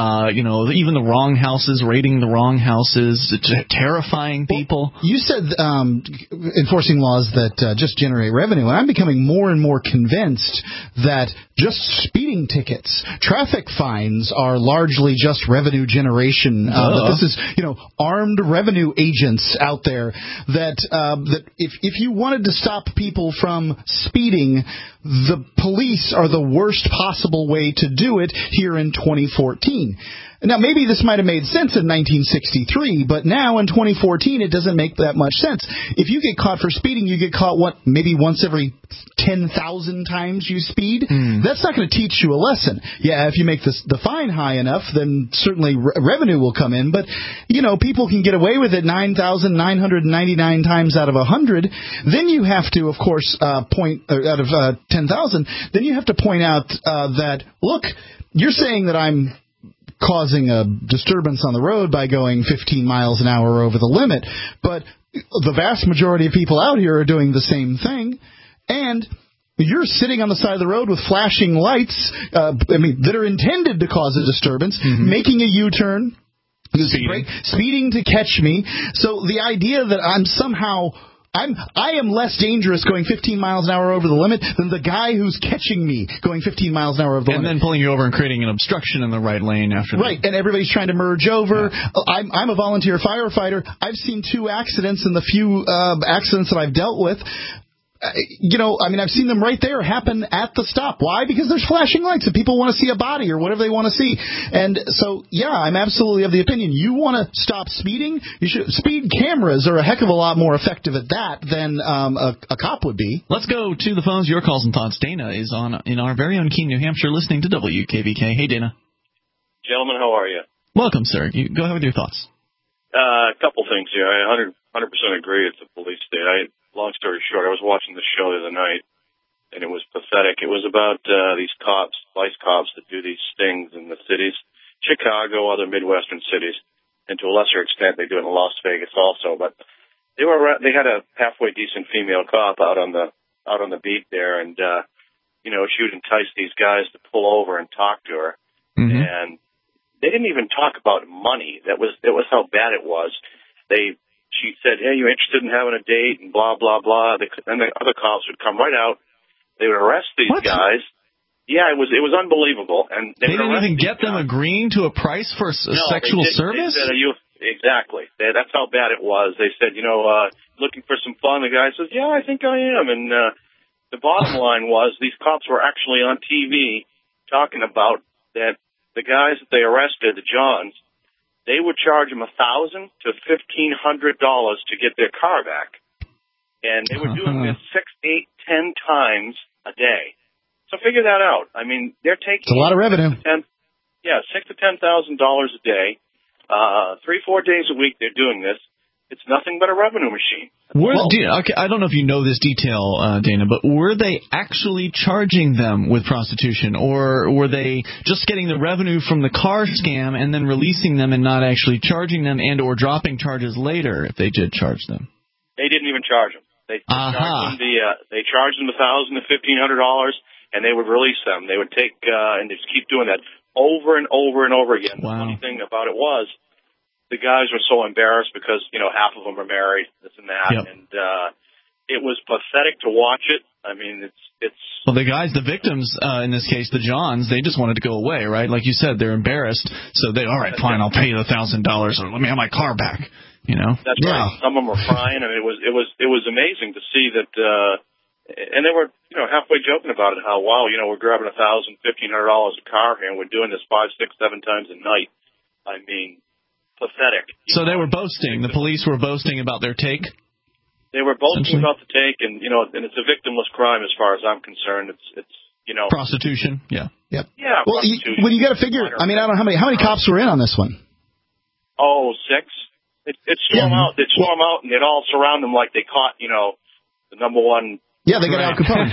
even the wrong houses, raiding the wrong houses, terrifying people. Well, you said enforcing laws that just generate revenue, and I'm becoming more and more convinced that just speeding tickets, traffic fines are largely just revenue generation. That this is, armed revenue agents out there that if you wanted to stop people from speeding, the police are the worst possible way to do it here in 2014. Now, maybe this might have made sense in 1963, but now in 2014, it doesn't make that much sense. If you get caught for speeding, you get caught, maybe once every 10,000 times you speed? That's not going to teach you a lesson. Yeah, if you make the fine high enough, then certainly revenue will come in. But, people can get away with it 9,999 times out of 100. Then you have to, of course, point out of 10,000, then you have to point out that, look, you're saying that I'm causing a disturbance on the road by going 15 miles an hour over the limit, but the vast majority of people out here are doing the same thing, and you're sitting on the side of the road with flashing lights that are intended to cause a disturbance, making a U-turn, speeding to catch me. So the idea that I'm somehow I am less dangerous going 15 miles an hour over the limit than the guy who's catching me going 15 miles an hour over the limit. And then pulling you over and creating an obstruction in the right lane after that. Right, and everybody's trying to merge over. Yeah. I'm a volunteer firefighter. I've seen 2 accidents in the few accidents that I've dealt with. I've seen them right there happen at the stop. Why? Because there's flashing lights and people want to see a body or whatever they want to see. And so, I'm absolutely of the opinion. You want to stop speeding? Speed cameras are a heck of a lot more effective at that than a cop would be. Let's go to the phones. Your calls and thoughts. Dana is in our very own Keene, New Hampshire, listening to WKBK. Hey, Dana. Gentlemen, how are you? Welcome, sir. You go ahead with your thoughts. A couple things here. I 100% agree. It's a police state. Long story short, I was watching the show the other night, and it was pathetic. It was about these cops, vice cops, that do these stings in the cities, Chicago, other Midwestern cities, and to a lesser extent, they do it in Las Vegas also. But they had a halfway decent female cop out on the beat there, and she would entice these guys to pull over and talk to her, and they didn't even talk about money. That was how bad it was. She said, "Hey, you interested in having a date?" and blah, blah, blah. And the other cops would come right out. They would arrest these guys. Yeah, it was unbelievable. And they didn't even get them agreeing to a price for sexual service? They said, exactly. That's how bad it was. They said, looking for some fun. The guy says, "Yeah, I think I am." And the bottom line was these cops were actually on TV talking about that the guys that they arrested, the Johns, they would charge them $1,000 to $1,500 to get their car back. And they were doing this 6, 8, 10 times a day. So figure that out. I mean, they're taking... It's a lot of revenue. $6,000 to $10,000 a day. 3-4 days a week they're doing this. It's nothing but a revenue machine. I don't know if you know this detail, Dana, but were they actually charging them with prostitution, or were they just getting the revenue from the car scam and then releasing them and not actually charging them and or dropping charges later if they did charge them? They didn't even charge them. They charged them $1,000 to $1,500, and they would release them. They would take and just keep doing that over and over and over again. Wow. The funny thing about it was, the guys were so embarrassed because, half of them are married, this and that, and it was pathetic to watch it. I mean, it's... Well, the victims, in this case, the Johns, they just wanted to go away, right? Like you said, they're embarrassed, so all right, fine, I'll pay you $1,000, or let me have my car back, That's right. Some of them were crying. I mean, it was amazing to see that, and they were, halfway joking about it, how, wow, we're grabbing $1,000, $1,500 a car here, and we're doing this 5, 6, 7 times a night. I mean... pathetic. So they were boasting. The police were boasting about their take? They were boasting about the take, and and it's a victimless crime as far as I'm concerned. It's prostitution. Yeah. Yep. Yeah. Well, you got to figure. I mean, I don't know how many cops were in on this one. Oh, 6. They'd swarm out. They'd swarm out, and they'd all surround them like they caught the number one. Yeah, they got Al Capone.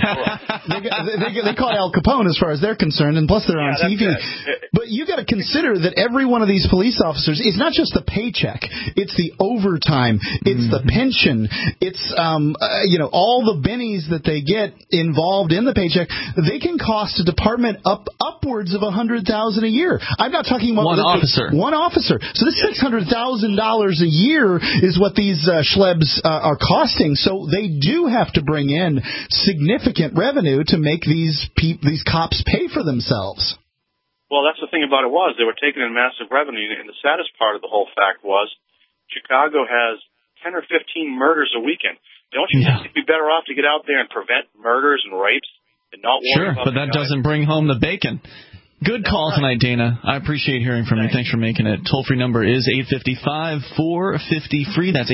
they caught Al Capone as far as they're concerned, and plus they're on TV. But you got to consider that every one of these police officers is not just the paycheck; it's the overtime, it's the pension, it's all the bennies that they get involved in the paycheck. They can cost a department upwards of $100,000 a year. I'm not talking about one officer. One officer. So this $600,000 a year is what these schlebs are costing. So they do have to bring in significant revenue to make these cops pay for themselves. Well, that's the thing about it was they were taking in massive revenue, and the saddest part of the whole fact was Chicago has 10 or 15 murders a weekend. Don't you think it'd be better off to get out there and prevent murders and rapes and not worry about but that doesn't bring home the bacon. Good call tonight, Dana. I appreciate hearing from you. Thanks for making it. Toll-free number is 855-450-FREE. That's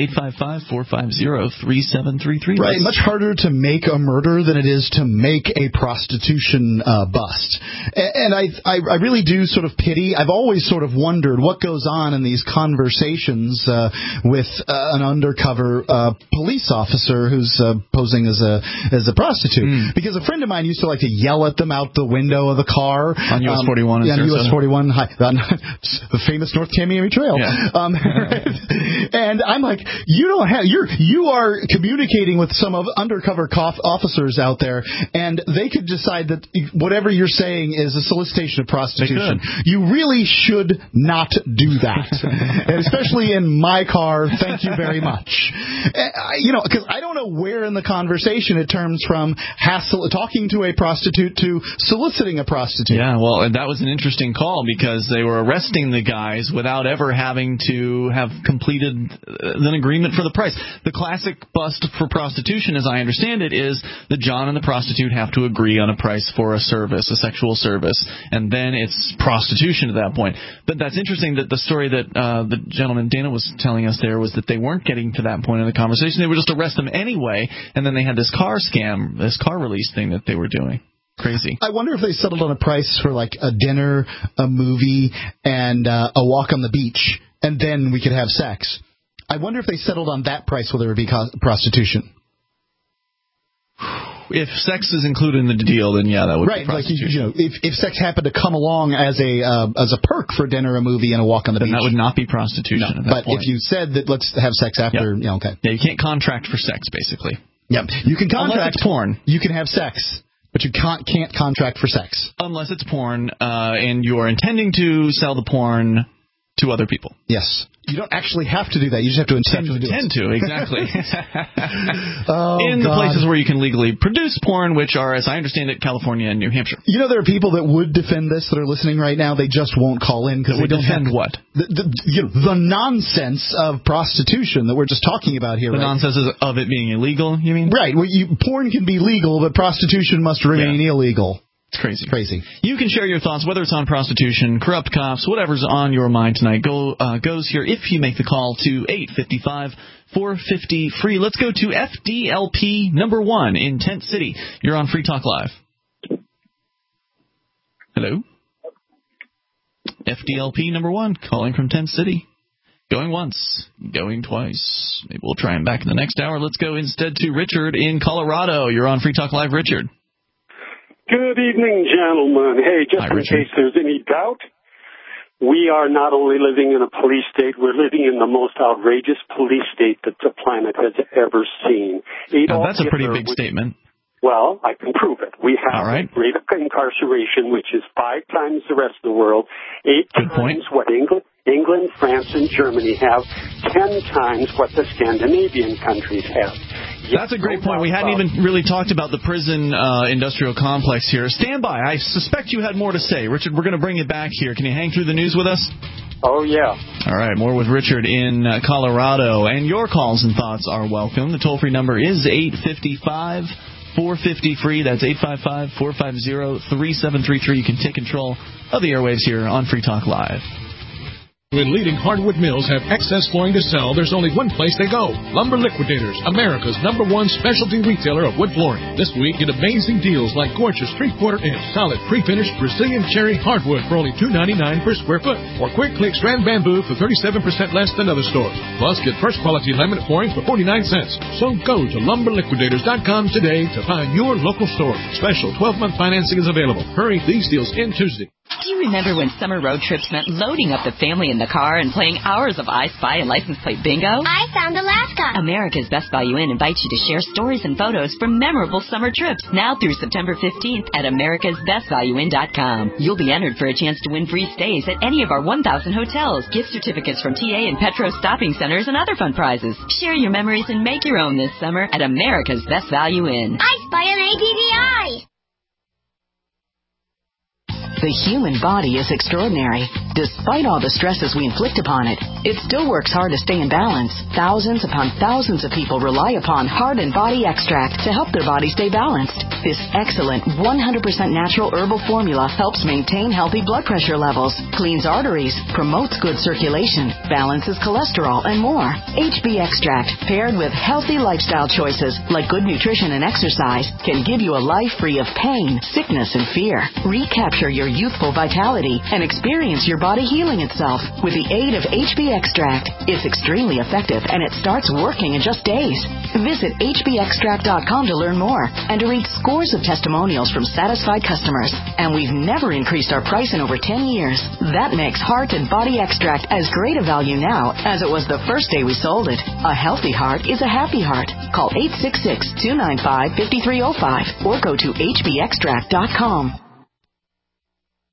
855-450-3733. Right. Much harder to make a murder than it is to make a prostitution bust. And I really do sort of pity. I've always sort of wondered what goes on in these conversations with an undercover police officer who's posing as a prostitute. Because a friend of mine used to like to yell at them out the window of the car. On your US 41. US 41, the famous North Tamiami Trail. Yeah. And I'm like, you are communicating with some of undercover officers out there, and they could decide that whatever you're saying is a solicitation of prostitution. You really should not do that, and especially in my car. Thank you very much. Because I don't know where in the conversation it turns from talking to a prostitute to soliciting a prostitute. Yeah, well, and that was an interesting call because they were arresting the guys without ever having to have completed an agreement for the price. The classic bust for prostitution, as I understand it, is that John and the prostitute have to agree on a price for a service, a sexual service, and then it's prostitution at that point. But that's interesting that the story that the gentleman Dana was telling us there was that they weren't getting to that point in the conversation. They would just arrest them anyway, and then they had this car scam, this car release thing that they were doing. Crazy. I wonder if they settled on a price for like a dinner, a movie, and a walk on the beach, and then we could have sex. I wonder if they settled on that price, whether it be prostitution. If sex is included in the deal, then yeah, that would be prostitution. Like if sex happened to come along as a perk for dinner, a movie, and a walk on the beach, that would not be prostitution. No, at that point. If you said that let's have sex after, okay. Yeah, you can't contract for sex, basically. Yeah, you can contract. Unless it's porn. You can have sex, but you can't contract for sex. Unless it's porn, and you are intending to sell the porn to other people. Yes. You don't actually have to do that. You just have to intend to do it. Exactly. In the places where you can legally produce porn, which are, as I understand it, California and New Hampshire. There are people that would defend this that are listening right now. They just won't call in because they don't defend what? The nonsense of prostitution that we're just talking about here. The nonsense of it being illegal, you mean? Right. Well, porn can be legal, but prostitution must remain illegal. It's crazy. You can share your thoughts, whether it's on prostitution, corrupt cops, whatever's on your mind tonight. Goes here if you make the call to 855-450-FREE. Let's go to FDLP number 1 in Tent City. You're on Free Talk Live. Hello? FDLP number 1, calling from Tent City. Going once, going twice. Maybe we'll try him back in the next hour. Let's go instead to Richard in Colorado. You're on Free Talk Live, Richard. Good evening, gentlemen. Hey, just in case there's any doubt, we are not only living in a police state, we're living in the most outrageous police state that the planet has ever seen. That's a pretty big statement. Well, I can prove it. We have a rate of incarceration which is 5 times the rest of the world, 8 times what England, France, and Germany have, 10 times what the Scandinavian countries have. That's a great point. We hadn't even really talked about the prison industrial complex here. Stand by. I suspect you had more to say. Richard, we're going to bring it back here. Can you hang through the news with us? Oh, yeah. All right. More with Richard in Colorado. And your calls and thoughts are welcome. The toll-free number is 855-450-FREE. That's 855-450-3733. You can take control of the airwaves here on Free Talk Live. When leading hardwood mills have excess flooring to sell, there's only one place they go. Lumber Liquidators, America's #1 specialty retailer of wood flooring. This week, get amazing deals like gorgeous 3/4-inch solid pre-finished Brazilian cherry hardwood for only $2.99 per square foot. Or quick click strand bamboo for 37% less than other stores. Plus, get first quality laminate flooring for 49 cents. So go to lumberliquidators.com today to find your local store. Special 12-month financing is available. Hurry, these deals end Tuesday. Do you remember when summer road trips meant loading up the family in the car and playing hours of I Spy and license plate bingo? I found Alaska. America's Best Value Inn invites you to share stories and photos from memorable summer trips now through September 15th at americasbestvalueinn.com. You'll be entered for a chance to win free stays at any of our 1,000 hotels, gift certificates from TA and Petro Stopping Centers, and other fun prizes. Share your memories and make your own this summer at America's Best Value Inn. I Spy an APVI. The human body is extraordinary. Despite all the stresses we inflict upon it, it still works hard to stay in balance. Thousands upon thousands of people rely upon Heart and Body Extract to help their body stay balanced. This excellent 100% natural herbal formula helps maintain healthy blood pressure levels, cleans arteries, promotes good circulation, balances cholesterol, and more. HB Extract, paired with healthy lifestyle choices like good nutrition and exercise, can give you a life free of pain, sickness, and fear. Recapture your youthful vitality and experience your body healing itself with the aid of HB Body Extract. It's extremely effective, and it starts working in just days. Visit hbextract.com to learn more and to read scores of testimonials from satisfied customers. And we've never increased our price in over 10 years. That makes Heart and Body Extract as great a value now as it was the first day we sold it. A healthy heart is a happy heart. Call 866-295-5305 or go to hbextract.com.